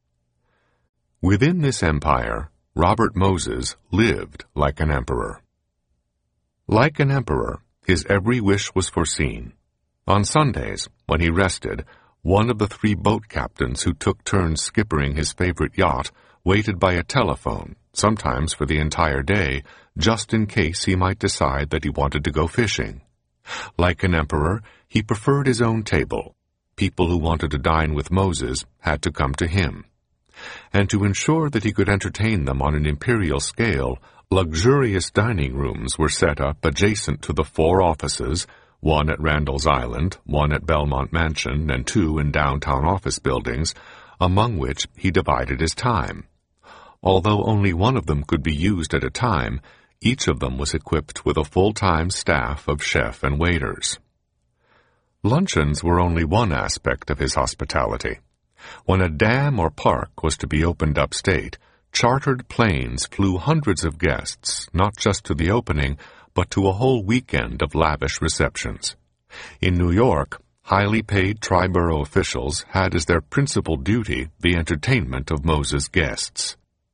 Within this empire, Robert Moses lived like an emperor. Like an emperor, his every wish was foreseen. On Sundays, when he rested, one of the three boat captains who took turns skippering his favorite yacht waited by a telephone, sometimes for the entire day, just in case he might decide that he wanted to go fishing. Like an emperor, he preferred his own table. People who wanted to dine with Moses had to come to him. And to ensure that he could entertain them on an imperial scale, luxurious dining rooms were set up adjacent to the four offices, one at Randall's Island, one at Belmont Mansion, and two in downtown office buildings, among which he divided his time. Although only one of them could be used at a time, each of them was equipped with a full-time staff of chef and waiters. Luncheons were only one aspect of his hospitality. When a dam or park was to be opened upstate, chartered planes flew hundreds of guests, not just to the opening, but to a whole weekend of lavish receptions. In New York, highly paid Triborough officials had as their principal duty the entertainment of Moses' guests.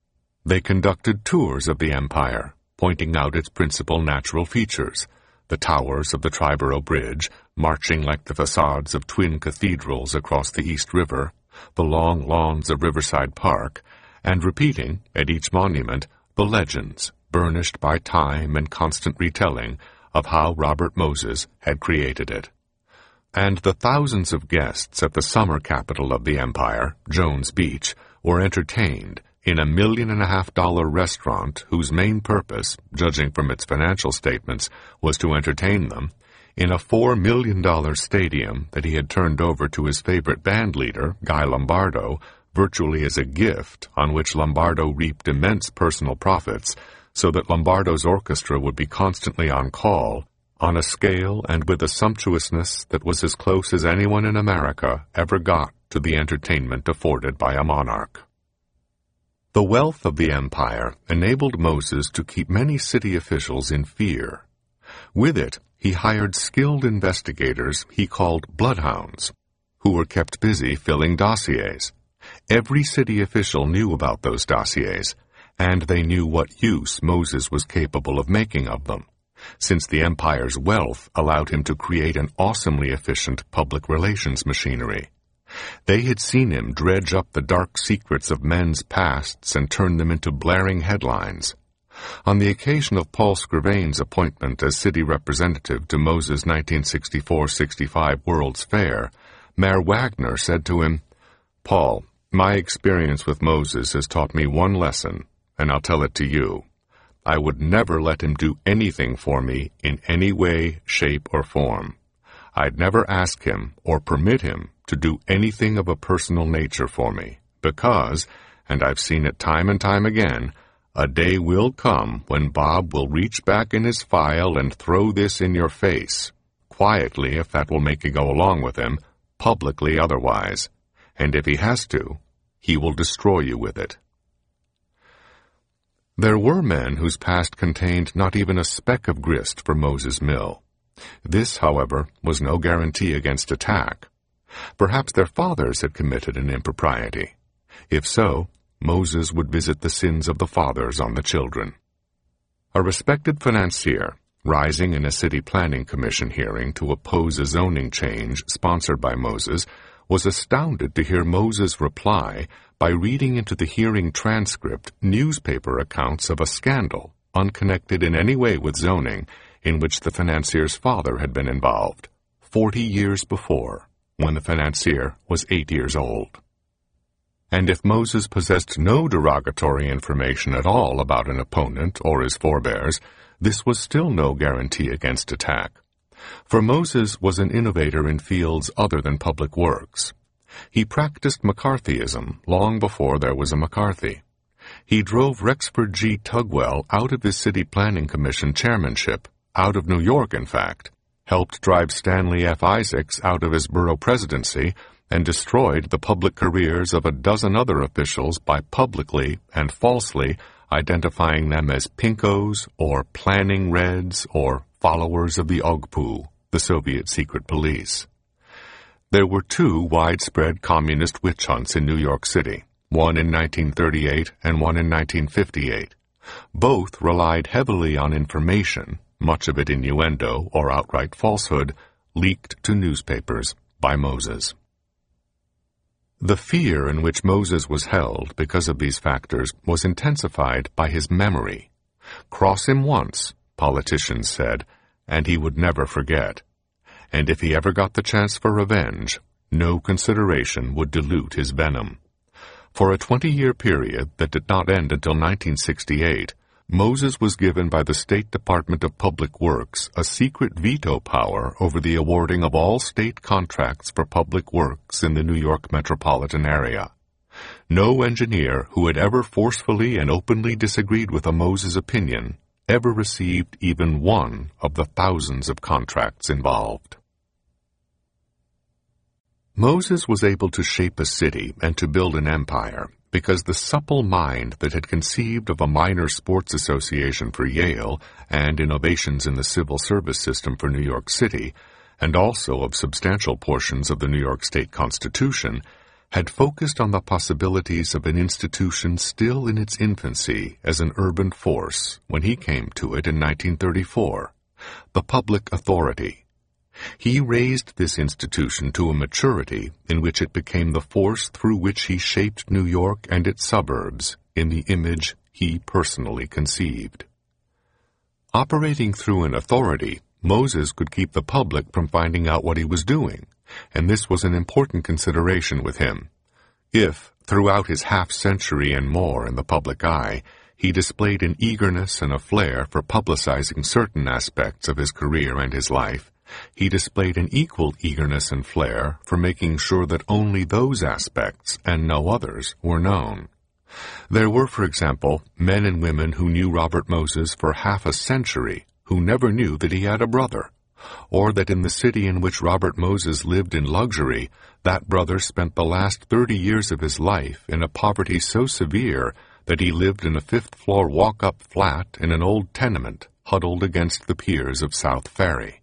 They conducted tours of the empire, pointing out its principal natural features, the towers of the Triborough Bridge, marching like the facades of twin cathedrals across the East River, the long lawns of Riverside Park, and repeating, at each monument, the legends, burnished by time and constant retelling, of how Robert Moses had created it. And the thousands of guests at the summer capital of the empire, Jones Beach, were entertained in $1.5 million restaurant whose main purpose, judging from its financial statements, was to entertain them, in a $4 million stadium that he had turned over to his favorite band leader, Guy Lombardo, virtually as a gift on which Lombardo reaped immense personal profits, so that Lombardo's orchestra would be constantly on call, on a scale and with a sumptuousness that was as close as anyone in America ever got to the entertainment afforded by a monarch. The wealth of the empire enabled Moses to keep many city officials in fear. With it, he hired skilled investigators he called bloodhounds, who were kept busy filling dossiers. Every city official knew about those dossiers, and they knew what use Moses was capable of making of them, since the empire's wealth allowed him to create an awesomely efficient public relations machinery. They had seen him dredge up the dark secrets of men's pasts and turn them into blaring headlines. On the occasion of Paul Scrivane's appointment as city representative to Moses' 1964-65 World's Fair, Mayor Wagner said to him, "Paul, my experience with Moses has taught me one lesson, and I'll tell it to you. I would never let him do anything for me in any way, shape, or form. I'd never ask him or permit him to do anything of a personal nature for me, because, and I've seen it time and time again, a day will come when Bob will reach back in his file and throw this in your face, quietly if that will make you go along with him, publicly otherwise, and if he has to, he will destroy you with it." There were men whose past contained not even a speck of grist for Moses Mill. This, however, was no guarantee against attack. Perhaps their fathers had committed an impropriety. If so, Moses would visit the sins of the fathers on the children. A respected financier, rising in a city planning commission hearing to oppose a zoning change sponsored by Moses, was astounded to hear Moses reply by reading into the hearing transcript newspaper accounts of a scandal, unconnected in any way with zoning, in which the financier's father had been involved, 40 years before, when the financier was 8 years old. And if Moses possessed no derogatory information at all about an opponent or his forebears, this was still no guarantee against attack. For Moses was an innovator in fields other than public works. He practiced McCarthyism long before there was a McCarthy. He drove Rexford G. Tugwell out of his city planning commission chairmanship, out of New York, in fact, helped drive Stanley F. Isaacs out of his borough presidency, and destroyed the public careers of a dozen other officials by publicly and falsely identifying them as pinkos or planning reds or followers of the Ogpu, the Soviet secret police. There were 2 widespread communist witch hunts in New York City, one in 1938 and one in 1958. Both relied heavily on information, much of it innuendo or outright falsehood, leaked to newspapers by Moses. The fear in which Moses was held because of these factors was intensified by his memory. Cross him once, politicians said, and he would never forget. And if he ever got the chance for revenge, no consideration would dilute his venom. For a 20-year period that did not end until 1968, Moses was given by the State Department of Public Works a secret veto power over the awarding of all state contracts for public works in the New York metropolitan area. No engineer who had ever forcefully and openly disagreed with a Moses opinion ever received even one of the thousands of contracts involved. Moses was able to shape a city and to build an empire because the supple mind that had conceived of a minor sports association for Yale and innovations in the civil service system for New York City, and also of substantial portions of the New York State Constitution, had focused on the possibilities of an institution still in its infancy as an urban force when he came to it in 1934, the public authority. He raised this institution to a maturity in which it became the force through which he shaped New York and its suburbs in the image he personally conceived. Operating through an authority, Moses could keep the public from finding out what he was doing, and this was an important consideration with him. If, throughout his half-century and more in the public eye, he displayed an eagerness and a flair for publicizing certain aspects of his career and his life, he displayed an equal eagerness and flair for making sure that only those aspects and no others were known. There were, for example, men and women who knew Robert Moses for half a century who never knew that he had a brother, or that in the city in which Robert Moses lived in luxury, that brother spent the last 30 years of his life in a poverty so severe that he lived in a fifth-floor walk-up flat in an old tenement huddled against the piers of South Ferry.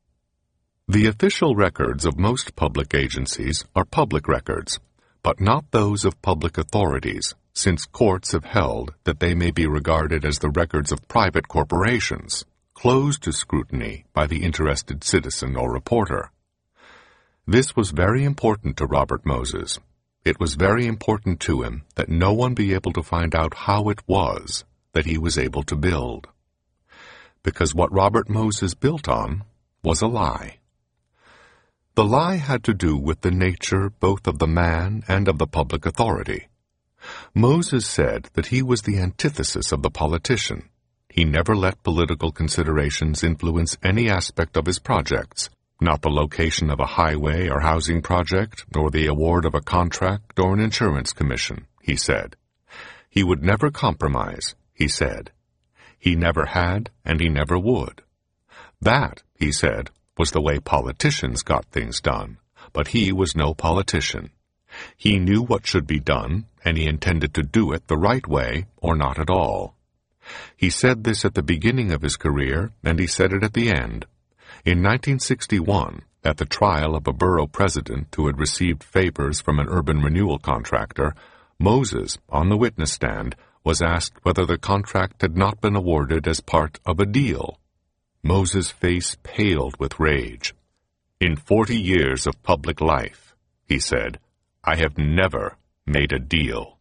The official records of most public agencies are public records, but not those of public authorities, since courts have held that they may be regarded as the records of private corporations, closed to scrutiny by the interested citizen or reporter. This was very important to Robert Moses. It was very important to him that no one be able to find out how it was that he was able to build. Because what Robert Moses built on was a lie. The lie had to do with the nature both of the man and of the public authority. Moses said that he was the antithesis of the politician. He never let political considerations influence any aspect of his projects, not the location of a highway or housing project, nor the award of a contract or an insurance commission, he said. He would never compromise, he said. He never had, and he never would. That, he said, was the way politicians got things done, but he was no politician. He knew what should be done, and he intended to do it the right way or not at all. He said this at the beginning of his career, and he said it at the end. In 1961, at the trial of a borough president who had received favors from an urban renewal contractor, Moses, on the witness stand, was asked whether the contract had not been awarded as part of a deal. Moses' face paled with rage. "In 40 years of public life," he said, "I have never made a deal."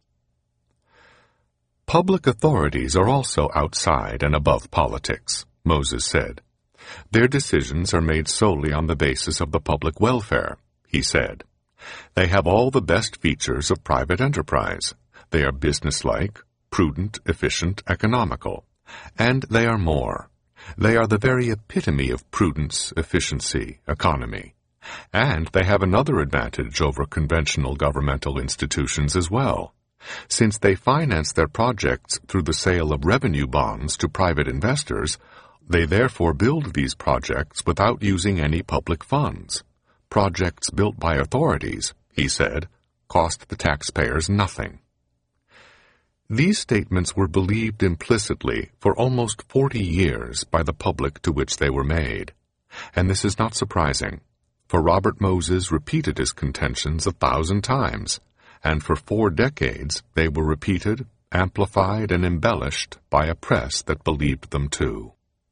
Public authorities are also outside and above politics, Moses said. Their decisions are made solely on the basis of the public welfare, he said. They have all the best features of private enterprise. They are businesslike, prudent, efficient, economical. And they are more. They are the very epitome of prudence, efficiency, economy. And they have another advantage over conventional governmental institutions as well. Since they finance their projects through the sale of revenue bonds to private investors, they therefore build these projects without using any public funds. Projects built by authorities, he said, cost the taxpayers nothing. These statements were believed implicitly for almost 40 years by the public to which they were made. And this is not surprising, for Robert Moses repeated his contentions 1,000 times, and for 4 decades they were repeated, amplified, and embellished by a press that believed them too.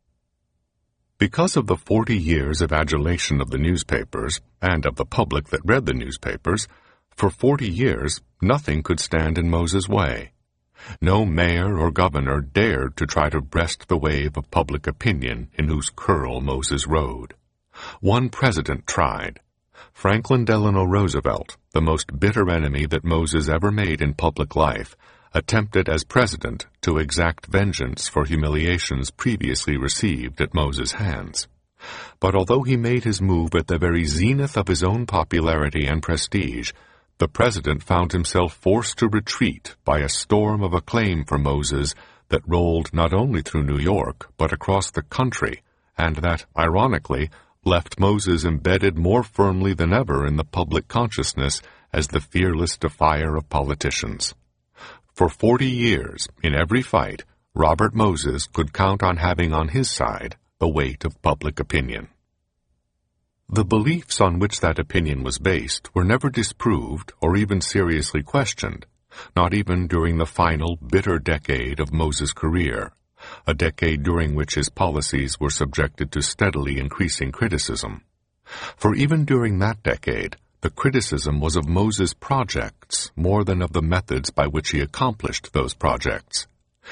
Because of the 40 years of adulation of the newspapers, and of the public that read the newspapers, for 40 years nothing could stand in Moses' way. No mayor or governor dared to try to breast the wave of public opinion in whose curl Moses rode. One president tried. Franklin Delano Roosevelt, the most bitter enemy that Moses ever made in public life, attempted as president to exact vengeance for humiliations previously received at Moses' hands. But although he made his move at the very zenith of his own popularity and prestige, the president found himself forced to retreat by a storm of acclaim for Moses that rolled not only through New York, but across the country, and that, ironically, left Moses embedded more firmly than ever in the public consciousness as the fearless defier of politicians. For 40 years, in every fight, Robert Moses could count on having on his side the weight of public opinion. The beliefs on which that opinion was based were never disproved or even seriously questioned, not even during the final bitter decade of Moses' career, a decade during which his policies were subjected to steadily increasing criticism. For even during that decade, the criticism was of Moses' projects more than of the methods by which he accomplished those projects.